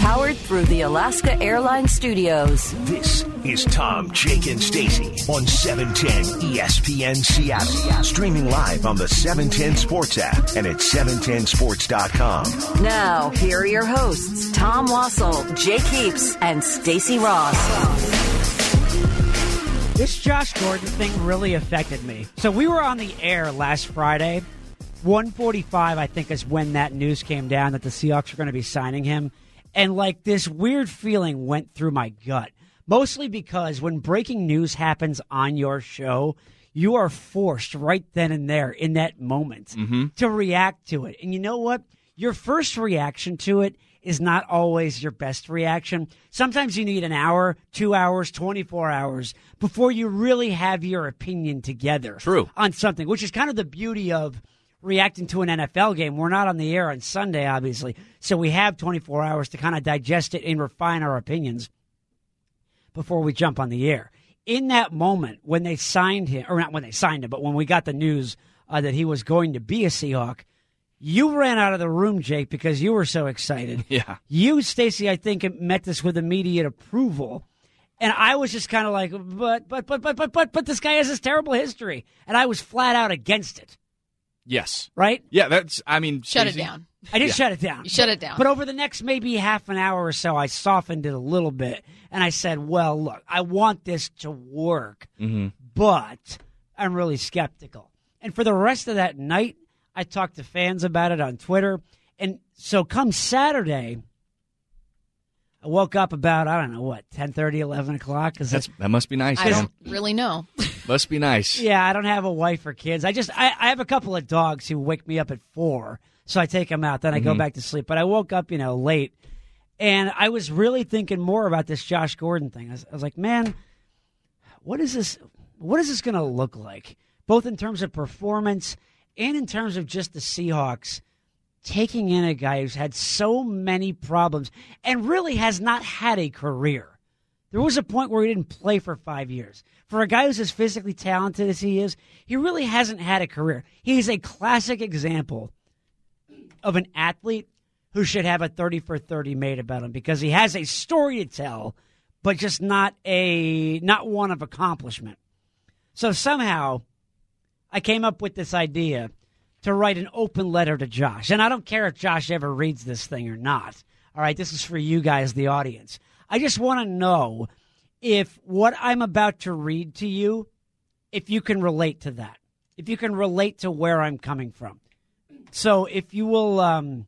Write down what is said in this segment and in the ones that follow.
Powered through the Alaska Airlines Studios. This is Tom, Jake, and Stacey on 710 ESPN Seattle. Streaming live on the 710 Sports app and at 710sports.com. Now, here are your hosts, Tom Wassel, Jake Heaps, and Stacey Ross. This Josh Gordon thing really affected me. So we were on the air last Friday. 1:45, I think, is when that news came down that the Seahawks were going to be signing him. And, like, this weird feeling went through my gut. Mostly because when breaking news happens on your show, you are forced right then and there in that moment to react to it. And you know what? Your first reaction to it is not always your best reaction. Sometimes you need an hour, 2 hours, 24 hours before you really have your opinion together on something, which is kind of the beauty of reacting to an NFL game. We're not on the air on Sunday, obviously, so we have 24 hours to kind of digest it and refine our opinions before we jump on the air. In that moment, when they signed him, or not when they signed him, but when we got the news that he was going to be a Seahawk, you ran out of the room, Jake, because you were so excited. Yeah. You, Stacey, I think, met this with immediate approval. And I was just kind of like, but this guy has this terrible history. And I was flat out against it. Yes. Right? Yeah, that's, I mean, Shut it down. I did shut it down. You shut it down. But over the next maybe half an hour or so, I softened it a little bit. And I said, well, look, I want this to work, but I'm really skeptical. And for the rest of that night, I talked to fans about it on Twitter. And so come Saturday, I woke up about, 10:30, 11 o'clock? That must be nice. I don't really know. Must be nice. Yeah, I don't have a wife or kids. I have a couple of dogs who wake me up at 4, so I take them out. Then I go back to sleep. But I woke up, late, and I was really thinking more about this Josh Gordon thing. I was like, man, what is this? What is this going to look like? Both in terms of performance and in terms of just the Seahawks taking in a guy who's had so many problems and really has not had a career. There was a point where he didn't play for 5 years. For a guy who's as physically talented as he is, he really hasn't had a career. He's a classic example of an athlete who should have a 30 for 30 made about him because he has a story to tell, but just not one of accomplishment. So somehow I came up with this idea to write an open letter to Josh. And I don't care if Josh ever reads this thing or not. All right, this is for you guys, the audience. I just want to know if what I'm about to read to you, if you can relate to that, if you can relate to where I'm coming from. So if you will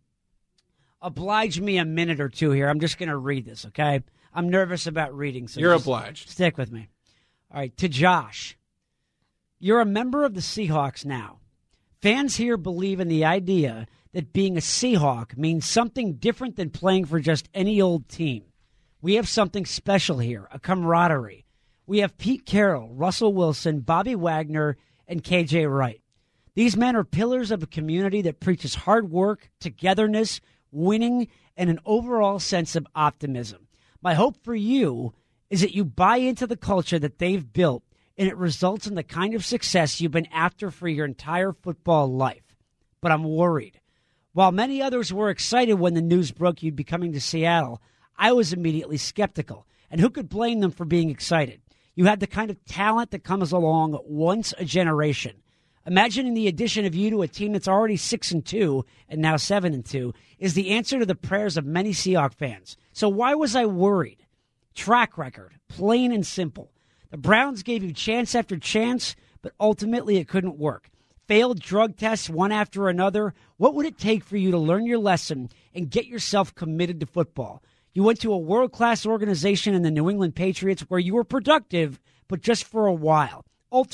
oblige me a minute or two here, I'm just going to read this, okay? I'm nervous about reading. So you're obliged. Stick with me. All right, to Josh. You're a member of the Seahawks now. Fans here believe in the idea that being a Seahawk means something different than playing for just any old team. We have something special here, a camaraderie. We have Pete Carroll, Russell Wilson, Bobby Wagner, and KJ Wright. These men are pillars of a community that preaches hard work, togetherness, winning, and an overall sense of optimism. My hope for you is that you buy into the culture that they've built, and it results in the kind of success you've been after for your entire football life. But I'm worried. While many others were excited when the news broke you'd be coming to Seattle, I was immediately skeptical. And who could blame them for being excited? You have the kind of talent that comes along once a generation. Imagining the addition of you to a team that's already 6-2 and now 7-2 is the answer to the prayers of many Seahawks fans. So why was I worried? Track record, plain and simple. The Browns gave you chance after chance, but ultimately it couldn't work. Failed drug tests one after another. What would it take for you to learn your lesson and get yourself committed to football? You went to a world-class organization in the New England Patriots where you were productive, but just for a while.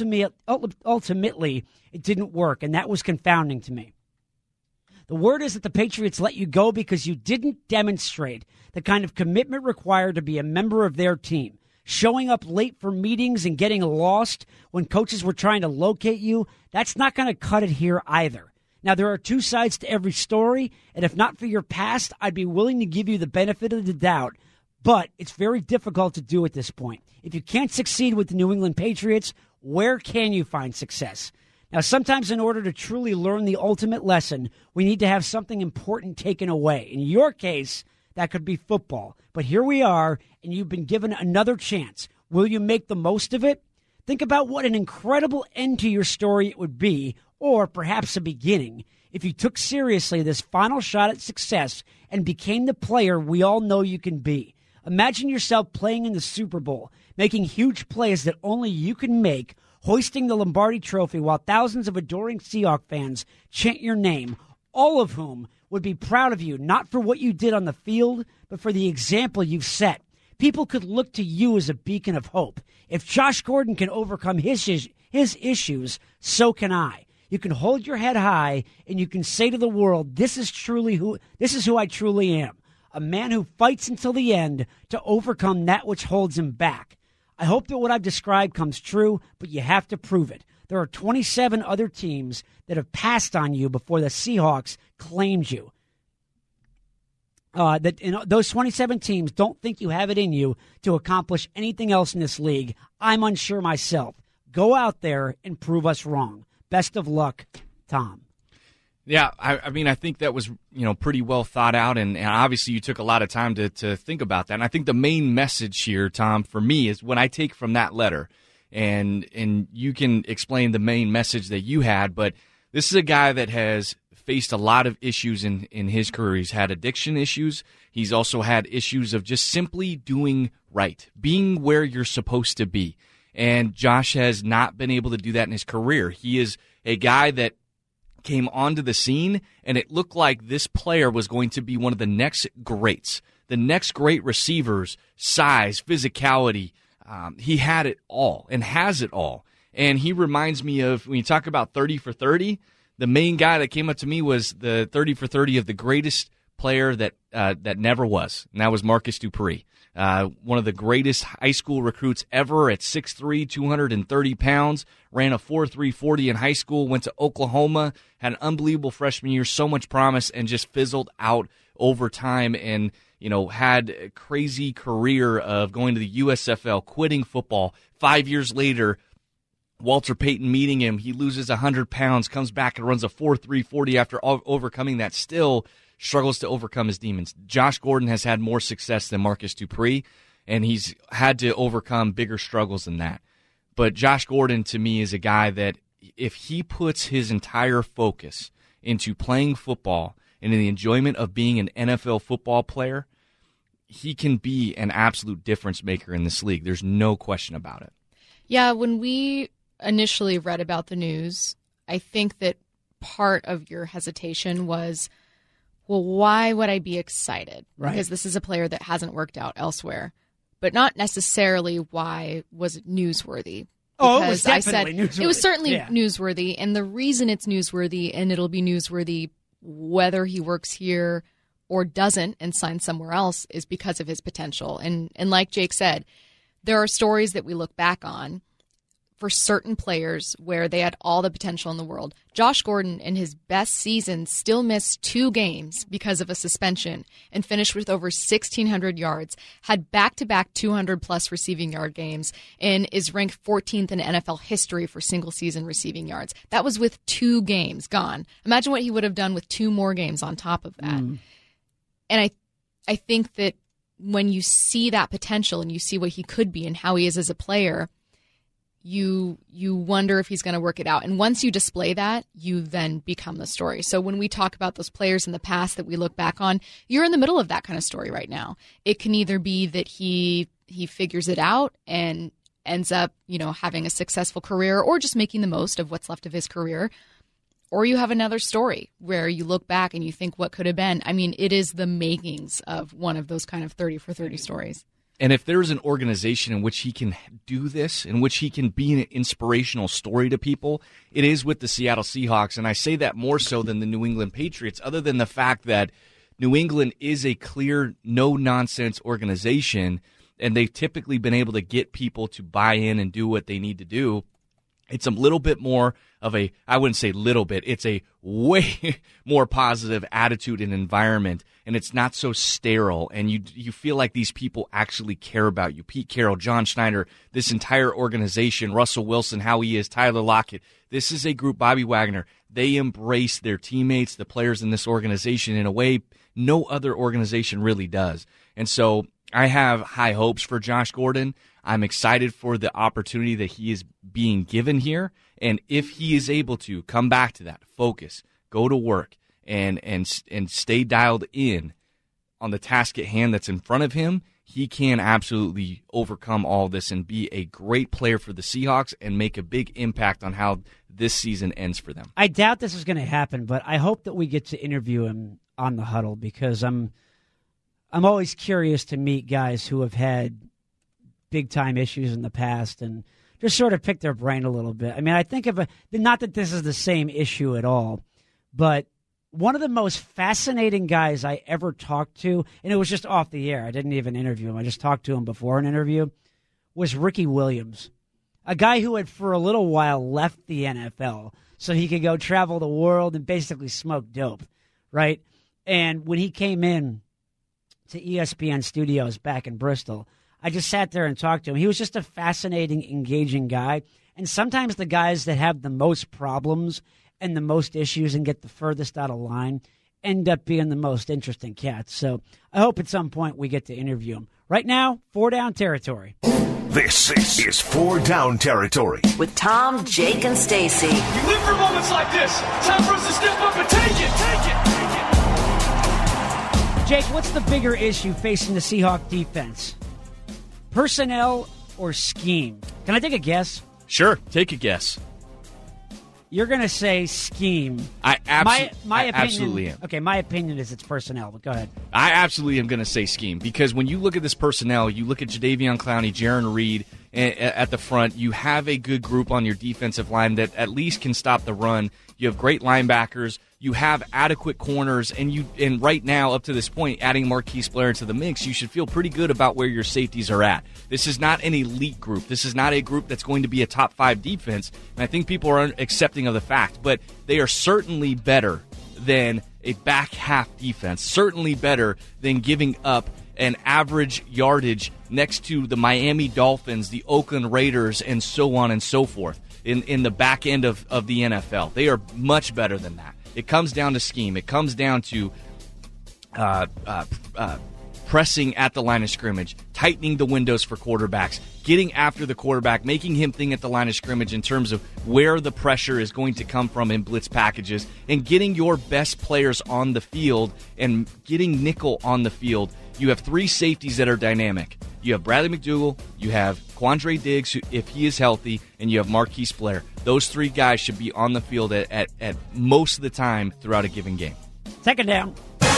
Ultimately, it didn't work, and that was confounding to me. The word is that the Patriots let you go because you didn't demonstrate the kind of commitment required to be a member of their team. Showing up late for meetings and getting lost when coaches were trying to locate you, that's not going to cut it here either. Now, there are two sides to every story, and if not for your past, I'd be willing to give you the benefit of the doubt, but it's very difficult to do at this point. If you can't succeed with the New England Patriots, where can you find success? Now, sometimes in order to truly learn the ultimate lesson, we need to have something important taken away. In your case, that could be football. But here we are, and you've been given another chance. Will you make the most of it? Think about what an incredible end to your story it would be, or perhaps a beginning, if you took seriously this final shot at success and became the player we all know you can be. Imagine yourself playing in the Super Bowl, making huge plays that only you can make, hoisting the Lombardi Trophy while thousands of adoring Seahawks fans chant your name, all of whom would be proud of you, not for what you did on the field, but for the example you've set. People could look to you as a beacon of hope. If Josh Gordon can overcome his issues, so can I. You can hold your head high and you can say to the world, this is who I truly am. A man who fights until the end to overcome that which holds him back. I hope that what I've described comes true, but you have to prove it. There are 27 other teams that have passed on you before the Seahawks claimed you. Those 27 teams don't think you have it in you to accomplish anything else in this league. I'm unsure myself. Go out there and prove us wrong. Best of luck, Tom. Yeah, I mean, I think that was, pretty well thought out, and obviously you took a lot of time to think about that. And I think the main message here, Tom, for me is when I take from that letter, and you can explain the main message that you had, but this is a guy that has faced a lot of issues in his career. He's had addiction issues. He's also had issues of just simply doing right, being where you're supposed to be. And Josh has not been able to do that in his career. He is a guy that came onto the scene, and it looked like this player was going to be one of the next greats, the next great receivers, size, physicality. He had it all and has it all. And he reminds me of, when you talk about 30 for 30, the main guy that came up to me was the 30 for 30 of the greatest player that never was, and that was Marcus Dupree. One of the greatest high school recruits ever at 6'3", 230 pounds, ran a 4.3 40 in high school, went to Oklahoma, had an unbelievable freshman year, so much promise, and just fizzled out over time and, had a crazy career of going to the USFL, quitting football. 5 years later, Walter Payton meeting him, he loses 100 pounds, comes back and runs a 4.3 40 after overcoming that, still struggles to overcome his demons. Josh Gordon has had more success than Marcus Dupree, and he's had to overcome bigger struggles than that. But Josh Gordon, to me, is a guy that if he puts his entire focus into playing football and in the enjoyment of being an NFL football player, he can be an absolute difference maker in this league. There's no question about it. Yeah, when we initially read about the news, I think that part of your hesitation was, well, why would I be excited? Right. Because this is a player that hasn't worked out elsewhere. But not necessarily why was it newsworthy. Oh, it was Because definitely newsworthy. It was certainly Yeah. newsworthy. And the reason it's newsworthy, and it'll be newsworthy whether he works here or doesn't and signs somewhere else, is because of his potential. And like Jake said, there are stories that we look back on for certain players where they had all the potential in the world. Josh Gordon, in his best season, still missed 2 games because of a suspension and finished with over 1,600 yards, had back-to-back 200-plus receiving yard games, and is ranked 14th in NFL history for single-season receiving yards. That was with 2 games gone. Imagine what he would have done with 2 more games on top of that. And I think that when you see that potential and you see what he could be and how he is as a player, you wonder if he's going to work it out. And once you display that, you then become the story. So when we talk about those players in the past that we look back on, you're in the middle of that kind of story right now. It can either be that he figures it out and ends up, having a successful career or just making the most of what's left of his career. Or you have another story where you look back and you think what could have been. I mean, it is the makings of one of those kind of 30 for 30 stories. And if there's an organization in which he can do this, in which he can be an inspirational story to people, it is with the Seattle Seahawks. And I say that more so than the New England Patriots, other than the fact that New England is a clear, no-nonsense organization, and they've typically been able to get people to buy in and do what they need to do. It's a little bit more of a, I wouldn't say little bit, it's a way more positive attitude and environment, and it's not so sterile, and you feel like these people actually care about you. Pete Carroll, John Schneider, this entire organization, Russell Wilson, how he is, Tyler Lockett, this is a group, Bobby Wagner, they embrace their teammates, the players in this organization in a way no other organization really does. And so I have high hopes for Josh Gordon. I'm excited for the opportunity that he is being given here. And if he is able to come back to that, focus, go to work, and stay dialed in on the task at hand that's in front of him, he can absolutely overcome all this and be a great player for the Seahawks and make a big impact on how this season ends for them. I doubt this is going to happen, but I hope that we get to interview him on the Huddle, because I'm always curious to meet guys who have had big-time issues in the past and just sort of pick their brain a little bit. I mean, I think not that this is the same issue at all, but one of the most fascinating guys I ever talked to, and it was just off the air, I didn't even interview him, I just talked to him before an interview, was Ricky Williams, a guy who had for a little while left the NFL so he could go travel the world and basically smoke dope, right? And when he came in to ESPN Studios back in Bristol, I just sat there and talked to him. He was just a fascinating, engaging guy. And sometimes the guys that have the most problems and the most issues and get the furthest out of line end up being the most interesting cats. So I hope at some point we get to interview him. Right now, 4 Down Territory. This is 4 Down Territory with Tom, Jake, and Stacy. We live for moments like this. Time for us to step up and take it. Jake, what's the bigger issue facing the Seahawk defense? Personnel or scheme? Can I take a guess? Sure, take a guess. You're going to say scheme. I opinion, absolutely am. Okay, my opinion is it's personnel, but go ahead. I absolutely am going to say scheme, because when you look at this personnel, you look at Jadeveon Clowney, Jaron Reed at the front, you have a good group on your defensive line that at least can stop the run. You have great linebackers. You have adequate corners, and right now, up to this point, adding Marquise Blair into the mix, you should feel pretty good about where your safeties are at. This is not an elite group. This is not a group that's going to be a top 5 defense, and I think people are accepting of the fact, but they are certainly better than a back half defense, certainly better than giving up an average yardage next to the Miami Dolphins, the Oakland Raiders, and so on and so forth in the back end of the NFL. They are much better than that. It comes down to scheme. It comes down to pressing at the line of scrimmage, tightening the windows for quarterbacks, getting after the quarterback, making him think at the line of scrimmage in terms of where the pressure is going to come from in blitz packages, and getting your best players on the field and getting nickel on the field. You have 3 safeties that are dynamic. You have Bradley McDougall, you have Quandre Diggs, who, if he is healthy, and you have Marquise Blair. Those 3 guys should be on the field at most of the time throughout a given game. Second down.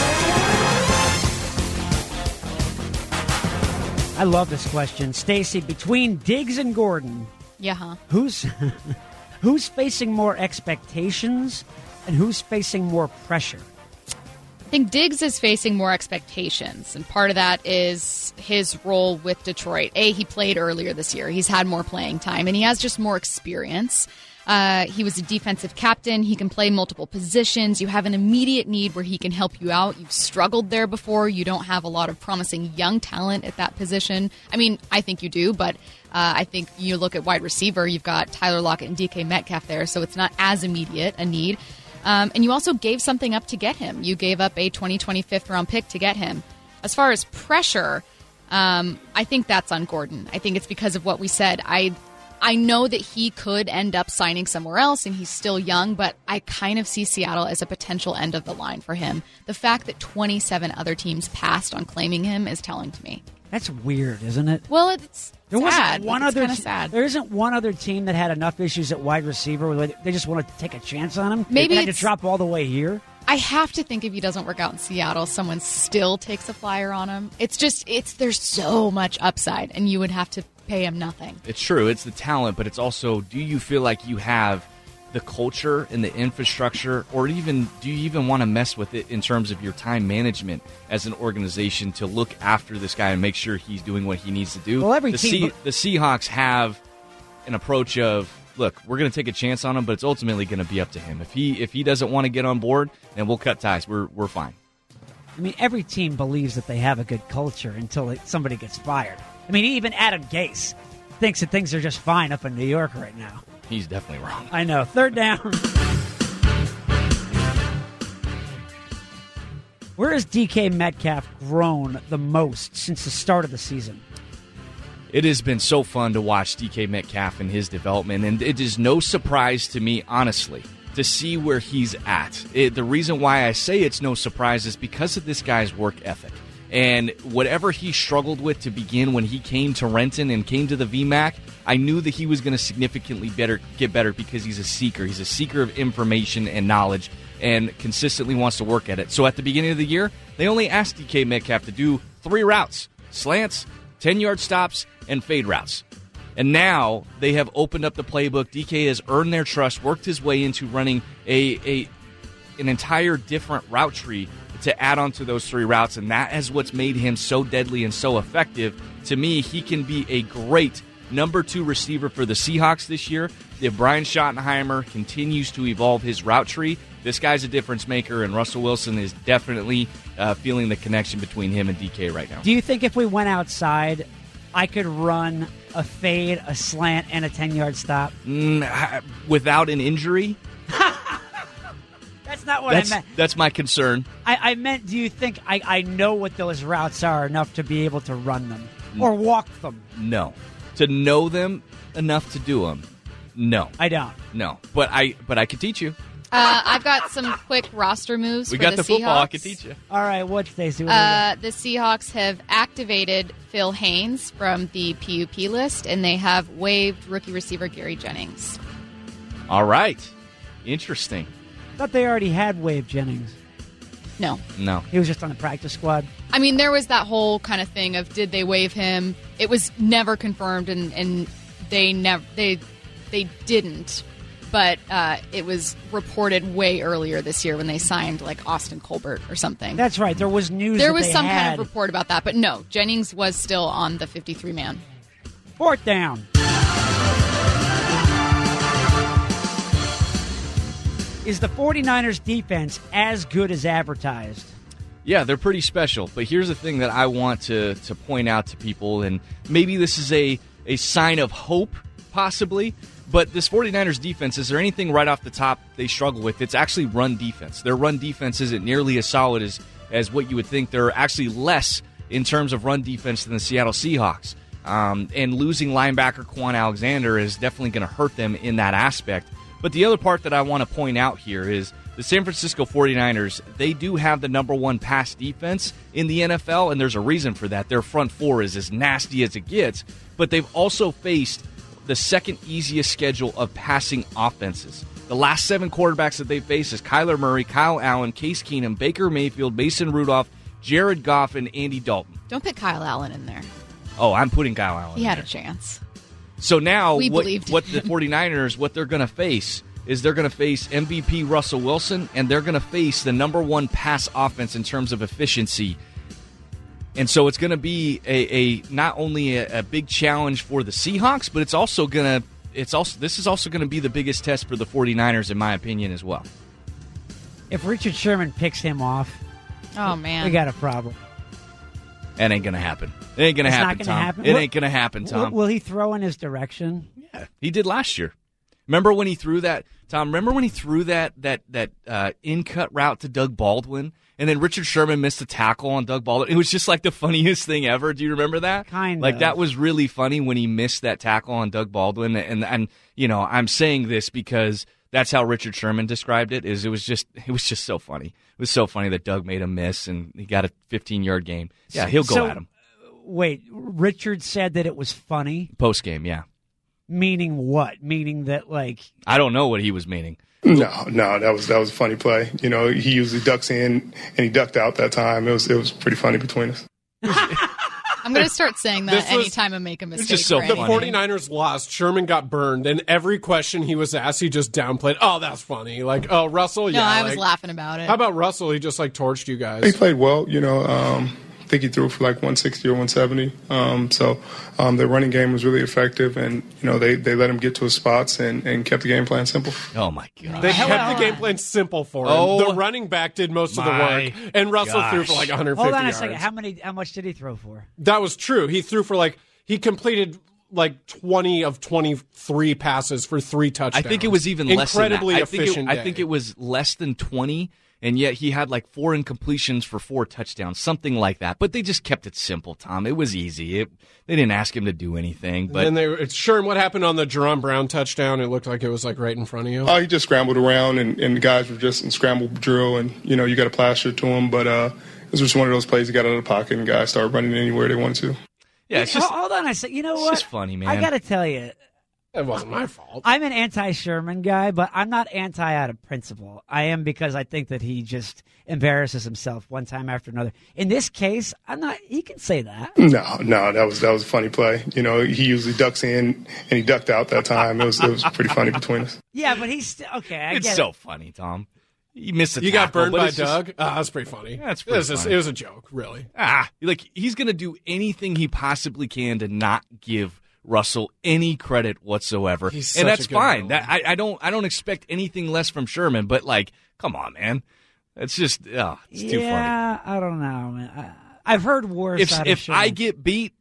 I love this question. Stacy, between Diggs and Gordon, who's facing more expectations and who's facing more pressure? I think Diggs is facing more expectations, and part of that is his role with Detroit. He played earlier this year. He's had more playing time, and he has just more experience. He was a defensive captain. He can play multiple positions. You have an immediate need where he can help you out. You've struggled there before. You don't have a lot of promising young talent at that position. I mean, I think you do, but I think you look at wide receiver, you've got Tyler Lockett and DK Metcalf there, so it's not as immediate a need. And you also gave something up to get him. You gave up a 2020 fifth-round pick to get him. As far as pressure, I think that's on Gordon. I think it's because of what we said. I know that he could end up signing somewhere else, and he's still young, but I kind of see Seattle as a potential end of the line for him. The fact that 27 other teams passed on claiming him is telling to me. That's weird, isn't it? Well, it's there sad. Wasn't one it's other. Kind of sad. There isn't one other team that had enough issues at wide receiver where they just want to take a chance on him. Maybe they had to drop all the way here. I have to think if he doesn't work out in Seattle, someone still takes a flyer on him. There's so much upside, and you would have to pay him nothing. It's true. It's the talent, but it's also, do you feel like you have the culture and the infrastructure, or even do you even want to mess with it in terms of your time management as an organization to look after this guy and make sure he's doing what he needs to do? Well, the Seahawks have an approach of, look, we're going to take a chance on him, but it's ultimately going to be up to him. If he doesn't want to get on board, then we'll cut ties. We're fine. I mean, every team believes that they have a good culture until somebody gets fired. I mean, even Adam Gase thinks that things are just fine up in New York right now. He's definitely wrong. I know. Third down. Where has DK Metcalf grown the most since the start of the season? It has been so fun to watch DK Metcalf and his development, and it is no surprise to me, honestly, to see where he's at. The reason why I say it's no surprise is because of this guy's work ethic. And whatever he struggled with to begin when he came to Renton and came to the VMAC, I knew that he was going to significantly get better because he's a seeker. He's a seeker of information and knowledge and consistently wants to work at it. So at the beginning of the year, they only asked DK Metcalf to do 3 routes: slants, 10-yard stops, and fade routes. And now they have opened up the playbook. DK has earned their trust, worked his way into running an entire different route tree to add on to those 3 routes, and that is what's made him so deadly and so effective. To me, he can be a great number 2 receiver for the Seahawks this year. If Brian Schottenheimer continues to evolve his route tree, this guy's a difference maker, and Russell Wilson is definitely feeling the connection between him and DK right now. Do you think if we went outside, I could run a fade, a slant, and a 10-yard stop? Without an injury? That's not what I meant. That's my concern. I meant, do you think I know what those routes are enough to be able to run them or walk them? No. To know them enough to do them? No. I don't. No. But I can teach you. I've got some quick roster moves We for got the Seahawks. football. I can teach you. All right, what, Stacey? The Seahawks have activated Phil Haynes from the PUP list, and they have waived rookie receiver Gary Jennings. All right. Interesting. I thought they already had waived Jennings. No. He was just on the practice squad. I mean, there was that whole kind of thing of did they waive him? It was never confirmed, and they didn't. But it was reported way earlier this year when they signed like Austin Colbert or something. That's right. There was news. There that was they some had. kind of report about that, but no, Jennings was still on the 53-man. 4th down. Is the 49ers defense as good as advertised? Yeah, they're pretty special. But here's the thing that I want to point out to people, and maybe this is a sign of hope, possibly. But this 49ers defense, is there anything right off the top they struggle with? It's actually run defense. Their run defense isn't nearly as solid as what you would think. They're actually less in terms of run defense than the Seattle Seahawks. And losing linebacker Quan Alexander is definitely going to hurt them in that aspect. But the other part that I want to point out here is the San Francisco 49ers, they do have the number 1 pass defense in the NFL, and there's a reason for that. Their front 4 is as nasty as it gets, but they've also faced the second easiest schedule of passing offenses. The last 7 quarterbacks that they faced is Kyler Murray, Kyle Allen, Case Keenum, Baker Mayfield, Mason Rudolph, Jared Goff, and Andy Dalton. Don't put Kyle Allen in there. Oh, I'm putting Kyle Allen He in had there. a chance. So now We what believed the 49ers, what they're going to face is they're going to face MVP Russell Wilson, and they're going to face the number 1 pass offense in terms of efficiency. And so it's going to be a not only a big challenge for the Seahawks, but this is also going to be the biggest test for the 49ers, in my opinion, as well. If Richard Sherman picks him off, Oh, man. we got a problem. That ain't going to happen. It ain't going to It's happen, not gonna Tom. happen? It ain't going to happen, Tom. Will he throw in his direction? Yeah, he did last year. Remember when he threw that, Tom? Remember when he threw that in-cut route to Doug Baldwin, and then Richard Sherman missed a tackle on Doug Baldwin? It was just like the funniest thing ever. Do you remember that? Kind like of. that was really funny when he missed that tackle on Doug Baldwin. And you know, I'm saying this because that's how Richard Sherman described it. It was just so funny. It was so funny that Doug made a miss and he got a 15-yard gain. Yeah, he'll go at him. Wait, Richard said that it was funny? Post game, yeah. Meaning what? Meaning that, like... I don't know what he was meaning. No, that was a funny play. You know, he usually ducks in and he ducked out that time. It was pretty funny between us. I'm going to start saying that anytime I make a mistake. just so for funny. anything. The 49ers lost. Sherman got burned, and every question he was asked, he just downplayed. Oh, that's funny. Like, oh, Russell, No, yeah. I was like, laughing about it. How about Russell? He just, like, torched you He guys. played well, you know. I think he threw for like 160 or 170. Their running game was really effective, and you know they let him get to his spots and kept the game plan simple. Oh my God! They kept the game plan simple for him. Oh, the running back did most of the my work, and Russell threw for like 150 Hold on a yards. second. How much did he throw for? That was true. He threw for he completed like 20 of 23 passes for 3 touchdowns. I think it was even less than that. Incredibly efficient I think it was less than 20. and yet he had like 4 incompletions for 4 touchdowns, something like that. But they just kept it simple, Tom. It was easy. They didn't ask him to do anything. But it's sure what happened on the Jerome Brown touchdown. It looked like it was like right in front of you. He just scrambled around, and the guys were just in scramble drill, and you got to plaster to him. But it was just one of those plays. He got out of the pocket, and guys started running anywhere they wanted to. Yeah, it's just, hold on a second. You know what? It's just funny, man. I got to tell you. It wasn't my fault. I'm an anti-Sherman guy, but I'm not anti out of principle. I am because I think that he just embarrasses himself one time after another. In this case, I'm not. He can say that. No, that was a funny play. He usually ducks in, and he ducked out that time. It was pretty funny between us. Yeah, but he's okay. It's so funny, Tom. You missed a You tackle, got burned by it's Doug? That's pretty funny. That's pretty funny. It was a joke, really. He's going to do anything he possibly can to not give Russell any credit whatsoever, and that's fine. I don't expect anything less from Sherman, but come on, man, it's just it's too funny. Yeah, I don't know, man. I've heard worse. If I get beat,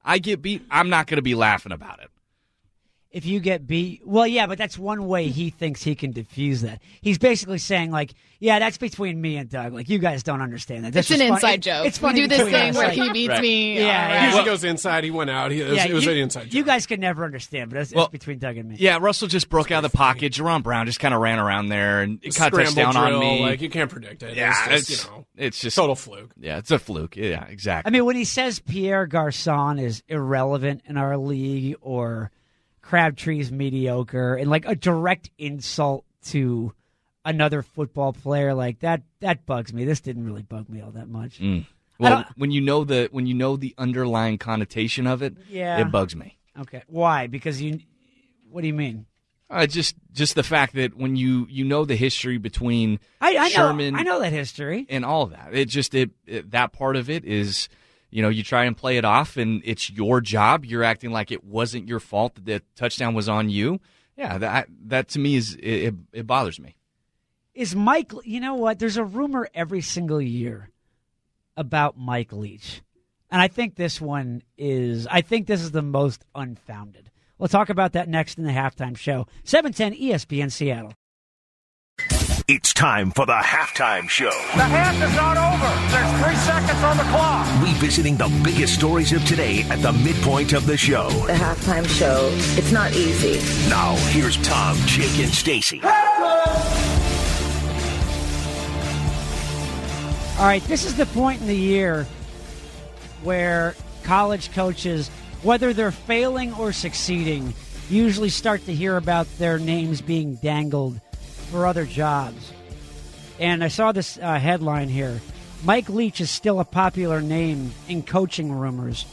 I'm not going to be laughing about it. If you get beat, well, yeah, but that's one way he thinks he can diffuse that. He's basically saying, yeah, that's between me and Doug. You guys don't understand that. It's an inside joke. It's funny. We do this thing where he beats me. Yeah, He usually goes inside. He went out. It was an inside joke. You guys could never understand, but it's between Doug and me. Yeah, Russell just broke out of the pocket. Jerome Brown just kind of ran around there and it caught a touchdown on me. You can't predict it. Yeah, it's just total fluke. Yeah, it's a fluke. Yeah, exactly. I mean, when he says Pierre Garçon is irrelevant in our league or Crabtree's mediocre and a direct insult to another football player that bugs me. This didn't really bug me all that much. Well, when you know the underlying connotation of it, it bugs me. Okay, why? Because what do you mean? Just the fact that when you know the history between Sherman, I know that history and all of that. That part of it is. You try and play it off, and it's your job. You're acting like it wasn't your fault that the touchdown was on you. Yeah, that to me it bothers me. Is Mike? You know what? There's a rumor every single year about Mike Leach, and I think this one is. I think this is the most unfounded. We'll talk about that next in the halftime show. 710 ESPN Seattle. It's time for the halftime show. The half is not over. There's 3 seconds on the clock. Revisiting the biggest stories of today at the midpoint of the show. The halftime show. It's not easy. Now, here's Tom, Jake, and Stacy. All right, this is the point in the year where college coaches, whether they're failing or succeeding, usually start to hear about their names being dangled for other jobs. And I saw this headline here. Mike Leach is still a popular name in coaching rumors.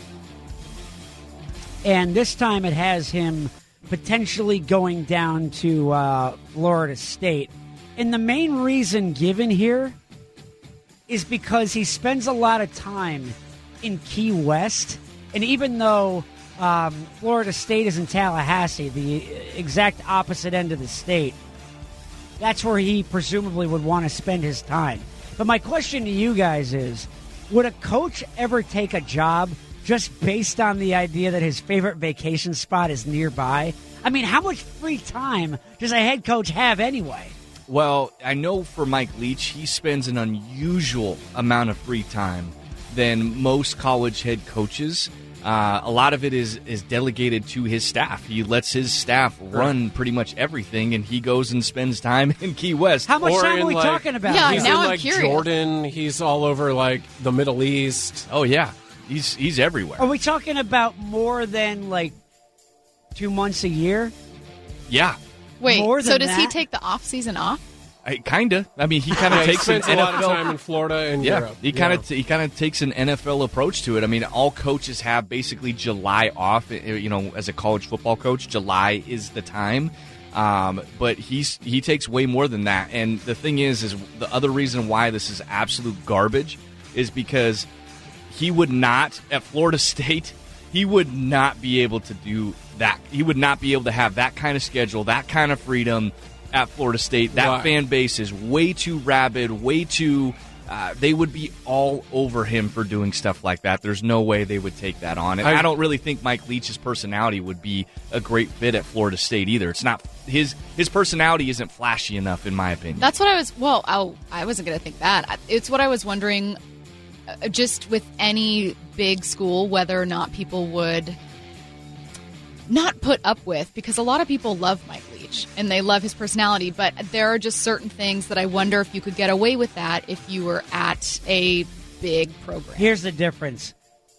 And this time it has him potentially going down to Florida State. And the main reason given here is because he spends a lot of time in Key West. And even though Florida State is in Tallahassee, the exact opposite end of the state, that's where he presumably would want to spend his time. But my question to you guys is, would a coach ever take a job just based on the idea that his favorite vacation spot is nearby? I mean, how much free time does a head coach have anyway? Well, I know for Mike Leach, he spends an unusual amount of free time than most college head coaches. A lot of it is delegated to his staff. He lets his staff run pretty much everything, and he goes and spends time in Key West. How much time are we talking about? Yeah, he's now in I'm curious. Jordan. He's all over the Middle East. Oh yeah, he's everywhere. Are we talking about more than 2 months a year? Yeah. Wait, more so than does he that? take the off season off? Kind of. I mean, he kind of takes an spends a lot of NFL time in Florida and Europe. He kind of takes an NFL approach to it. I mean, all coaches have basically July off. As a college football coach, July is the time. But he takes way more than that. And the thing is the other reason why this is absolute garbage is because he would not at Florida State. He would not be able to do that. He would not be able to have that kind of schedule, that kind of freedom at Florida State. That fan base is way too rabid, way too they would be all over him for doing stuff like that. There's no way they would take that on. And I don't really think Mike Leach's personality would be a great fit at Florida State either. It's not his personality isn't flashy enough, in my opinion. That's what I was. Well, I wasn't going to think that. It's what I was wondering. Just with any big school, whether or not people would not put up with, because a lot of people love Mike Leach and they love his personality, but there are just certain things that I wonder if you could get away with that if you were at a big program. Here's the difference.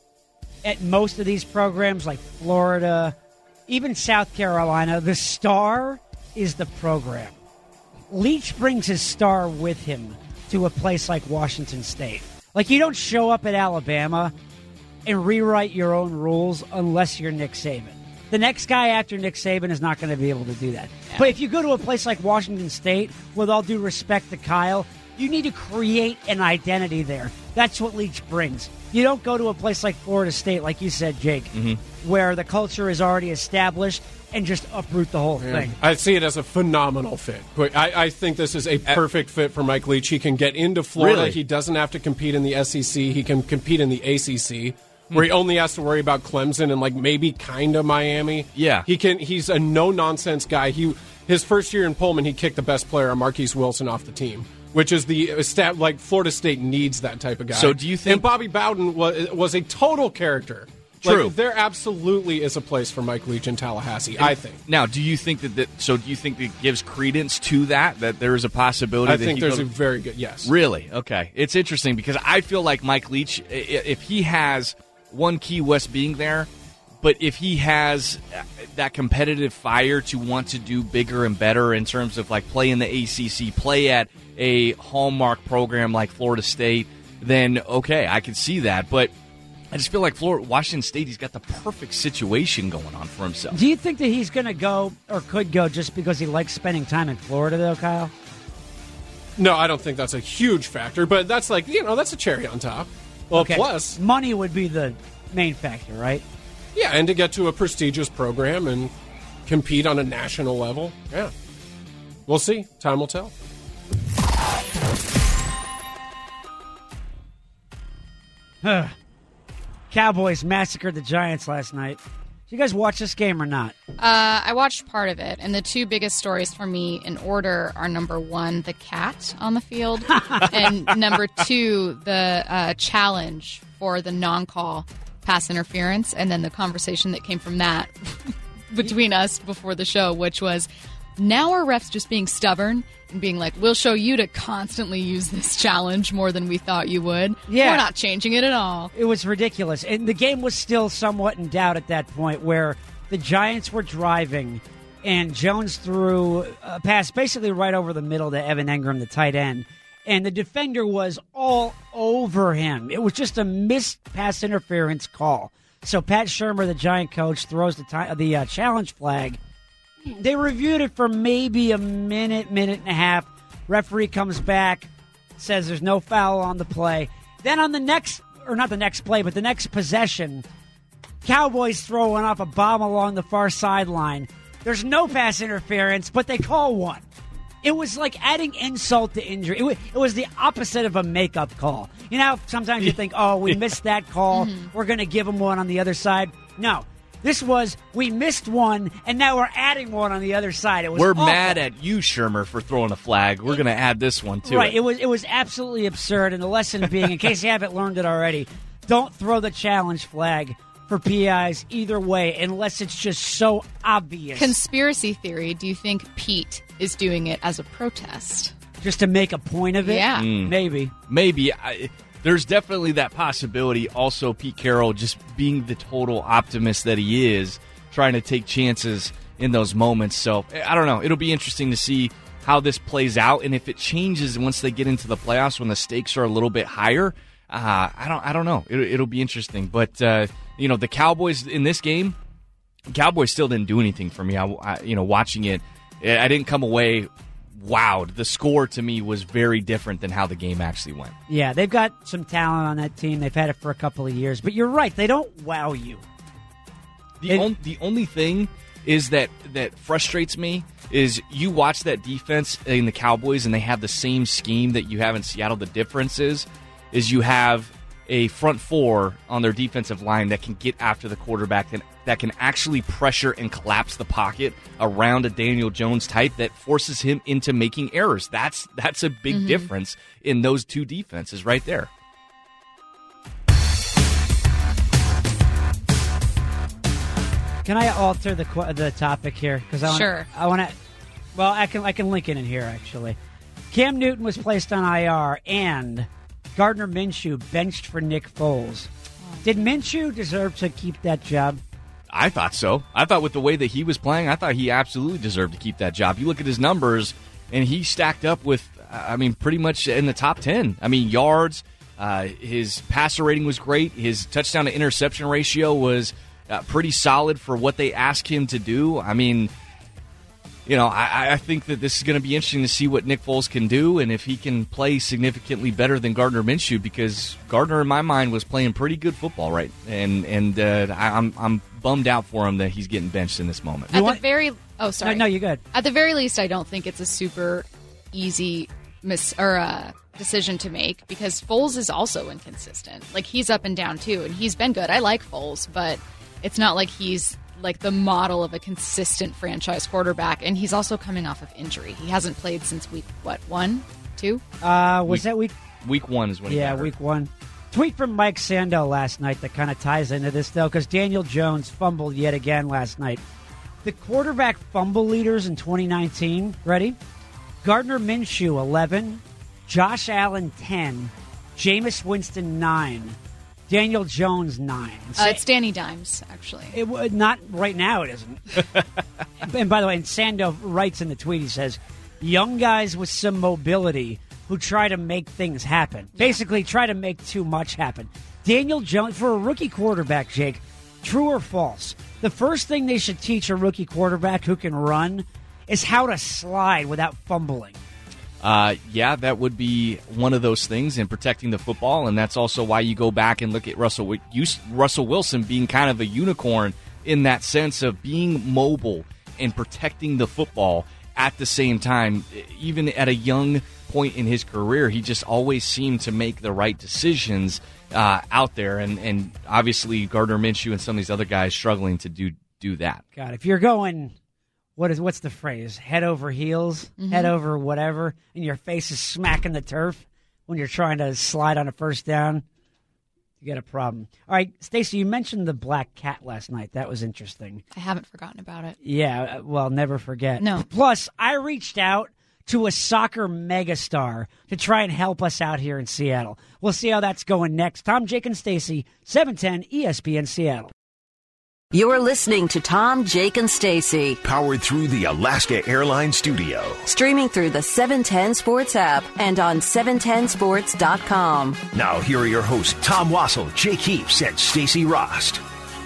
At most of these programs, like Florida, even South Carolina, the star is the program. Leach brings his star with him to a place like Washington State. Like, you don't show up at Alabama and rewrite your own rules unless you're Nick Saban. The next guy after Nick Saban is not going to be able to do that. Yeah. But if you go to a place like Washington State, with all due respect to Kyle, you need to create an identity there. That's what Leach brings. You don't go to a place like Florida State, like you said, Jake, where the culture is already established and just uproot the whole thing. I see it as a phenomenal fit. I think this is a perfect fit for Mike Leach. He can get into Florida. Really? He doesn't have to compete in the SEC. He can compete in the ACC. Where he only has to worry about Clemson and maybe kind of Miami. Yeah, He's a no nonsense guy. His first year in Pullman, he kicked the best player, Marquise Wilson, off the team, which is Florida State needs that type of guy. So do you think? And Bobby Bowden was a total character. True. There absolutely is a place for Mike Leach in Tallahassee. I think. Now, do you think that? So, do you think that gives credence to that there is a possibility? I think there's a very good yes. Really? Okay. It's interesting because I feel like Mike Leach, if he has one Key West being there, but if he has that competitive fire to want to do bigger and better in terms of play in the ACC, play at a hallmark program like Florida State, then okay, I can see that. But I just feel like Washington State, he's got the perfect situation going on for himself. Do you think that he's going to go or could go just because he likes spending time in Florida, though, Kyle? No, I don't think that's a huge factor, but that's that's a cherry on top. Well, okay. Plus, money would be the main factor, right? Yeah, and to get to a prestigious program and compete on a national level. Yeah. We'll see. Time will tell. Cowboys massacred the Giants last night. Did you guys watch this game or not? I watched part of it, and the two biggest stories for me in order are, number one, the cat on the field, and number two, the challenge for the non-call pass interference, and then the conversation that came from that between us before the show, which was, now are refs just being stubborn and being like, we'll show you to constantly use this challenge more than we thought you would. Yeah. We're not changing it at all. It was ridiculous. And the game was still somewhat in doubt at that point, where the Giants were driving and Jones threw a pass basically right over the middle to Evan Engram, the tight end. And the defender was all over him. It was just a missed pass interference call. So Pat Shurmur, the Giant coach, throws the challenge flag. They reviewed it for maybe a minute and a half. Referee comes back, says there's no foul on the play. Then on the next, or not the next play, but the next possession, Cowboys throwing off a bomb along the far sideline. There's no pass interference, but they call one. It was like adding insult to injury. It was the opposite of a makeup call. You know, sometimes you think, oh, we missed that call. We're going to give them one on the other side. No. This was, we missed one, and now we're adding one on the other side. We're mad at you, Shurmur, for throwing a flag. We're going to add this one, too. Right. It was absolutely absurd, and the lesson being, in case you haven't learned it already, don't throw the challenge flag for PIs either way unless it's just so obvious. Conspiracy theory, do you think Pete is doing it as a protest? Just to make a point of it? Yeah. Maybe. Maybe. There's definitely that possibility. Also, Pete Carroll just being the total optimist that he is, trying to take chances in those moments. So, I don't know. It'll be interesting to see how this plays out, and if it changes once they get into the playoffs when the stakes are a little bit higher. I don't know. It'll be interesting. But, the Cowboys in this game, Cowboys still didn't do anything for me. Watching it, I didn't come away wowed. The score to me was very different than how the game actually went. Yeah, they've got some talent on that team. They've had it for a couple of years. But you're right. They don't wow you. The only thing is that frustrates me is you watch that defense in the Cowboys and they have the same scheme that you have in Seattle. The difference is you have a front four on their defensive line that can get after the quarterback and that can actually pressure and collapse the pocket around a Daniel Jones type that forces him into making errors. That's a big difference in those two defenses right there. Can I alter the topic here? Because I want to. Well, I can link it in here actually. Cam Newton was placed on IR and Gardner Minshew benched for Nick Foles. Did Minshew deserve to keep that job? I thought so. I thought with the way that he was playing, I thought he absolutely deserved to keep that job. You look at his numbers, and he stacked up with, pretty much in the top 10. Yards, his passer rating was great. His touchdown to interception ratio was pretty solid for what they asked him to do. I think that this is going to be interesting to see what Nick Foles can do and if he can play significantly better than Gardner Minshew, because Gardner, in my mind, was playing pretty good football, right? And I'm bummed out for him that he's getting benched in this moment. No, you're good. At the very least, I don't think it's a super easy decision to make, because Foles is also inconsistent. Like, he's up and down too, and he's been good. I like Foles, but it's not like he's like the model of a consistent franchise quarterback, and he's also coming off of injury. He hasn't played since week 1, 2? That week? Week 1 is when he got hurt. Week 1. Tweet from Mike Sando last night that kind of ties into this, though, because Daniel Jones fumbled yet again last night. The quarterback fumble leaders in 2019, ready? Gardner Minshew, 11. Josh Allen, 10. Jameis Winston, 9. Daniel Jones, 9. It's Danny Dimes, actually. Not right now, it isn't. And by the way, and Sando writes in the tweet, he says, young guys with some mobility who try to make things happen. Basically, try to make too much happen. Daniel Jones, for a rookie quarterback, Jake, true or false, the first thing they should teach a rookie quarterback who can run is how to slide without fumbling. That would be one of those things in protecting the football, and that's also why you go back and look at Russell Wilson being kind of a unicorn in that sense of being mobile and protecting the football at the same time. Even at a young point in his career, he just always seemed to make the right decisions out there, and obviously Gardner Minshew and some of these other guys struggling to do that. God, if you're going... What's the phrase? Head over heels, head over whatever, and your face is smacking the turf when you're trying to slide on a first down, you get a problem. All right, Stacey, you mentioned the black cat last night. That was interesting. I haven't forgotten about it. Yeah, well, never forget. No. Plus, I reached out to a soccer megastar to try and help us out here in Seattle. We'll see how that's going next. Tom, Jake, and Stacey, 710 ESPN Seattle. You're listening to Tom, Jake, and Stacey. Powered through the Alaska Airlines Studio. Streaming through the 710 Sports app and on 710sports.com. Now here are your hosts, Tom Wassel, Jake Heaps, and Stacey Rost.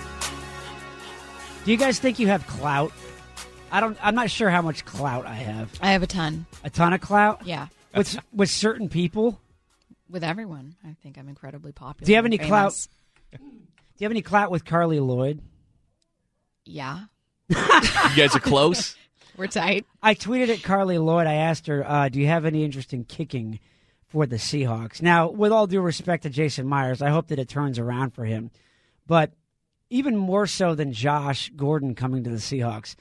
Do you guys think you have clout? I'm not sure how much clout I have. I have a ton. A ton of clout? Yeah. With certain people? With everyone. I think I'm incredibly popular. Do you have any clout? Do you have any clout with Carly Lloyd? Yeah. You guys are close? We're tight. I tweeted at Carly Lloyd. I asked her, do you have any interest in kicking for the Seahawks? Now, with all due respect to Jason Myers, I hope that it turns around for him. But even more so than Josh Gordon coming to the Seahawks,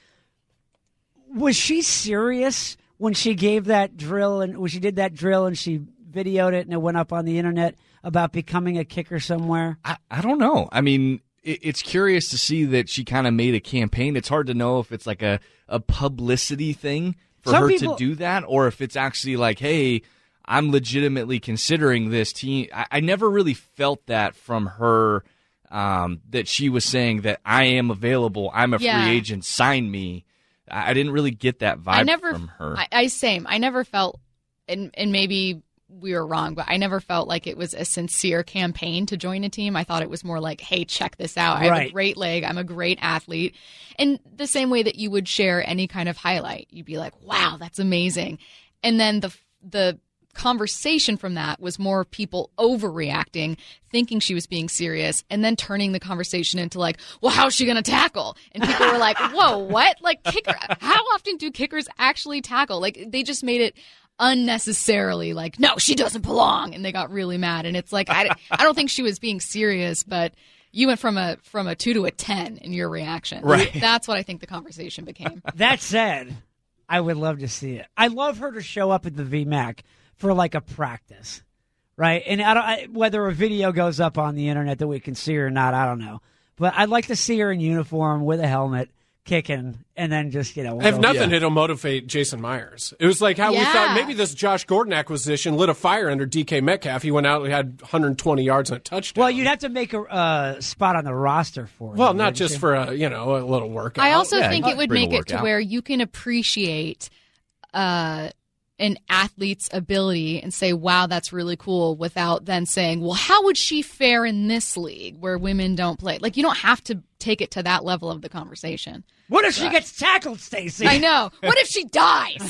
was she serious when she gave that drill and when she did that drill and she videoed it and it went up on the internet about becoming a kicker somewhere? I don't know. It's curious to see that she kind of made a campaign. It's hard to know if it's like a publicity thing for her to do that, or if it's actually like, hey, I'm legitimately considering this team. I never really felt that from her, that she was saying that I am available, I'm a free agent, sign me. I didn't really get that vibe from her. I never felt, and maybe we were wrong, but I never felt like it was a sincere campaign to join a team. I thought it was more like, hey, check this out. I have a great leg. I'm a great athlete. And the same way that you would share any kind of highlight, you'd be like, wow, that's amazing. And then the conversation from that was more people overreacting, thinking she was being serious, and then turning the conversation into like, well, how's she going to tackle? And people were like, whoa, what? Like, how often do kickers actually tackle? Like, they just made it unnecessarily like, no, she doesn't belong. And they got really mad. And it's like, I don't think she was being serious, but you went from a 2 to a 10 in your reaction. Right. That's what I think the conversation became. That said, I would love to see it. I love her to show up at the VMAC for like a practice, right? And whether a video goes up on the internet that we can see or not, I don't know. But I'd like to see her in uniform with a helmet, kicking, and then just, If nothing, it'll motivate Jason Myers. It was like how we thought maybe this Josh Gordon acquisition lit a fire under DK Metcalf. He went out and had 120 yards and a touchdown. Well, you'd have to make a spot on the roster for him. Well, not just for a little workout. I also think it would make it to where you can appreciate an athlete's ability and say, wow, that's really cool, without then saying, well, how would she fare in this league where women don't play? Like, you don't have to take it to that level of the conversation. What if she gets tackled, Stacey? I know. What if she dies?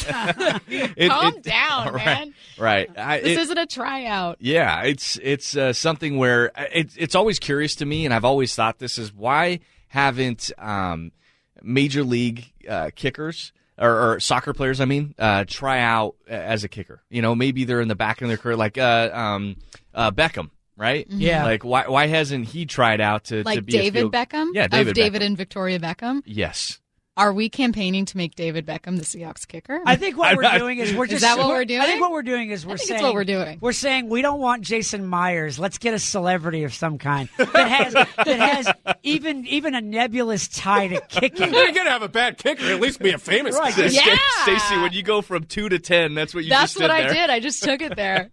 Calm down, man. Right. This isn't a tryout. Yeah, it's something where it's always curious to me, and I've always thought this is why haven't major league kickers or soccer players, try out as a kicker. Maybe they're in the back of their career, like Beckham, right? Yeah. Like, why hasn't he tried out to Like be David Beckham? Yeah, David Beckham. and Victoria Beckham? Yes. Are we campaigning to make David Beckham the Seahawks kicker? I think what we're doing is we're just... Is that what we're doing? I think what we're doing is I think it's what we're doing. We're saying we don't want Jason Myers. Let's get a celebrity of some kind that has even a nebulous tie to kicking. You're going to have a bad kicker, at least be a famous Right. kicker. Yeah. Stacey, when you go from 2 to 10, that's what you That's just did what there. I did. I just took it there.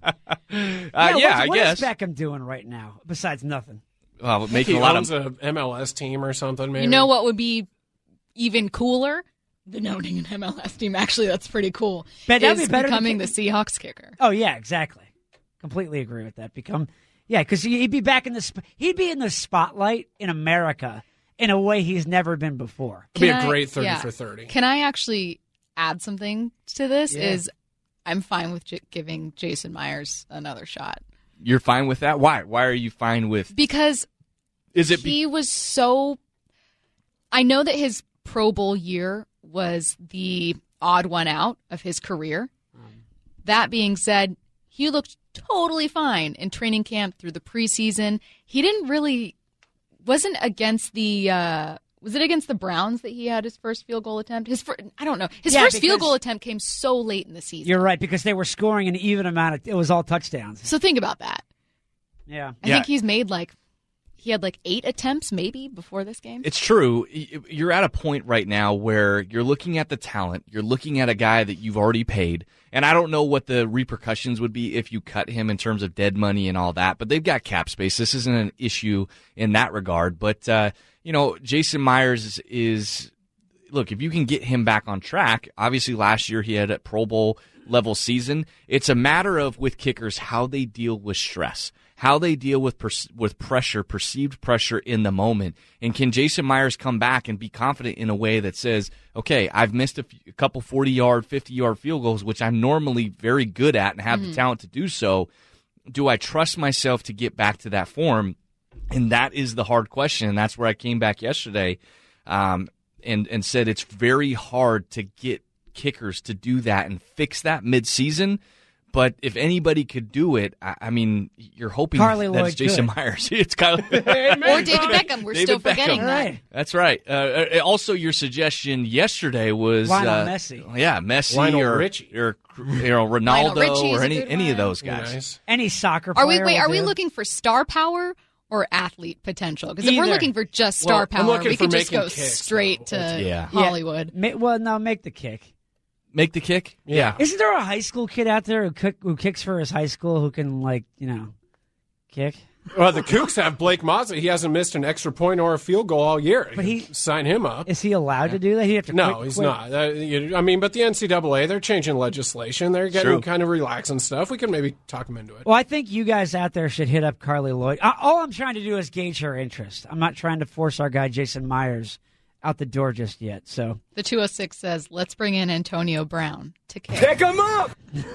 I What guess. is Beckham doing right now besides nothing? Well, He making a lot owns of... a MLS team or something, maybe. You know what would be even cooler than owning an MLS team? Actually, that's pretty cool. But that'd Is be better than becoming the Seahawks kicker. Oh yeah, exactly. Completely agree with that. Because he'd be back in he'd be in the spotlight in America in a way he's never been before. It'd be a great 30 for 30. Can I actually add something to this? Yeah. Is I'm fine with giving Jason Myers another shot. You're fine with that? Why? Why are you fine with... Because he was so... I know that his Pro Bowl year was the odd one out of his career. That being said, he looked totally fine in training camp through the preseason. He didn't really... Wasn't against the... was it against the Browns that he had his first field goal attempt? I don't know. His first field goal attempt came so late in the season. You're right, because they were scoring an even amount of... It was all touchdowns. So think about that. Yeah. I think he's made he had 8 attempts maybe before this game. It's true. You're at a point right now where you're looking at the talent. You're looking at a guy that you've already paid. And I don't know what the repercussions would be if you cut him in terms of dead money and all that. But they've got cap space. This isn't an issue in that regard. But, Jason Myers is look, if you can get him back on track, obviously last year he had a Pro Bowl level season. It's a matter of, with kickers, how they deal with stress, how they deal with pressure, perceived pressure in the moment. And can Jason Myers come back and be confident in a way that says, okay, I've missed a couple 40-yard, 50-yard field goals, which I'm normally very good at and have the talent to do so. Do I trust myself to get back to that form? And that is the hard question. And that's where I came back yesterday and said it's very hard to get kickers to do that and fix that mid-season. But if anybody could do it, I mean, you're hoping Carly that Lloyd it's Jason could. Myers. It's Kylie. Or David Beckham. We're still forgetting Beckham. that. Right. That's right. Also, your suggestion yesterday was Lionel Messi. Yeah, Messi Lionel or Richie. or Lionel Ronaldo Richie is or a good any of one. those guys. Nice. Any soccer Are we player will do. looking for star power or athlete potential? Because if we're Either. looking for just Well, star I'm power, looking we for could just making go kicks, straight though. to Yeah. Hollywood. Make the kick. Make the kick? Yeah. Isn't there a high school kid out there who kicks for his high school who can, kick? Well, the Cougs have Blake Mazza. He hasn't missed an extra point or a field goal all year. But sign him up. Is he allowed to do that? He'd have to No, quit- he's quit. not. But the NCAA, they're changing legislation. They're getting True. kind of relaxing stuff. We can maybe talk him into it. Well, I think you guys out there should hit up Carly Lloyd. All I'm trying to do is gauge her interest. I'm not trying to force our guy Jason Myers out the door just yet. So The 206 says, let's bring in Antonio Brown to kick. Pick him up!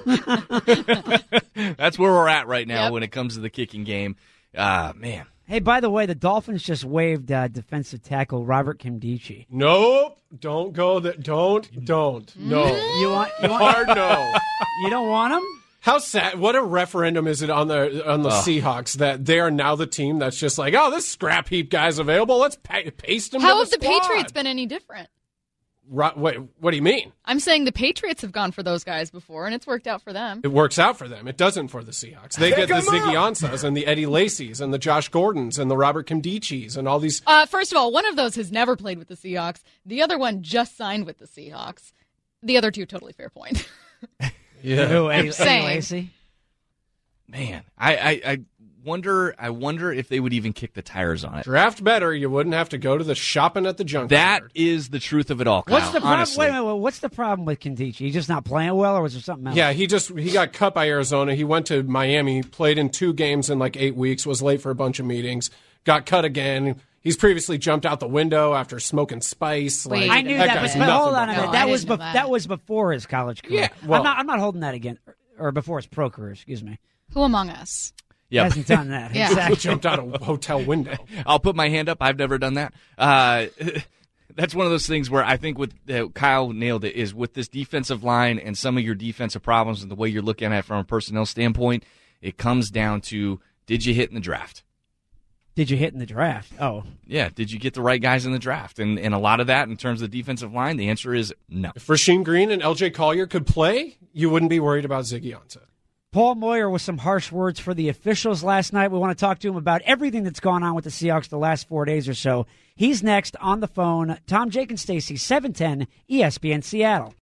That's where we're at right now Yep. when it comes to the kicking game. Man. hey, by the way, the Dolphins just waived defensive tackle Robert Kimdichie. Nope. Don't go there. Don't. No. You want Hard no. you don't want him? How sad! What a referendum is it on the Seahawks that they are now the team that's just like, oh, this scrap heap guy's available. Let's paste him. How to have the squad. Patriots been any different? Wait, what do you mean? I'm saying the Patriots have gone for those guys before, and it's worked out for them. It works out for them. It doesn't for the Seahawks. They get the Ziggy Ansahs and the Eddie Lacey's and the Josh Gordons and the Robert Kimdichie's and all these. First of all, one of those has never played with the Seahawks. The other one just signed with the Seahawks. The other two, totally fair point. Yeah. Who, Eddie saying. Lacy? Man, I wonder if they would even kick the tires on it. Draft better. You wouldn't have to go to the shopping at the junkyard. That is the truth of it all, Kyle, What's the problem? honestly. Wait, what's the problem with Kimdichie? He's just not playing well, or was there something else? Yeah, he got cut by Arizona. He went to Miami, played in 2 games in like 8 weeks, was late for a bunch of meetings, got cut again. He's previously jumped out the window after smoking spice. Wait, I knew that that, guy's but nothing hold but on a fun. minute. No, I That was didn't know that. that was before his college career. Yeah, well- I'm not holding that again, or before his pro career. Excuse me. Who among us? He Yep. hasn't done that. Yeah. Exactly. Jumped out a hotel window. I'll put my hand up. I've never done that. That's one of those things where I think with Kyle nailed it, is with this defensive line and some of your defensive problems and the way you're looking at it from a personnel standpoint, it comes down to, did you hit in the draft? Did you hit in the draft? Oh, Yeah, did you get the right guys in the draft? And a lot of that in terms of the defensive line, the answer is no. If Rasheem Green and LJ Collier could play, you wouldn't be worried about Ziggy Ansah. Paul Moyer with some harsh words for the officials last night. We want to talk to him about everything that's gone on with the Seahawks the last 4 days or so. He's next on the phone. Tom, Jake, and Stacy, 710 ESPN Seattle.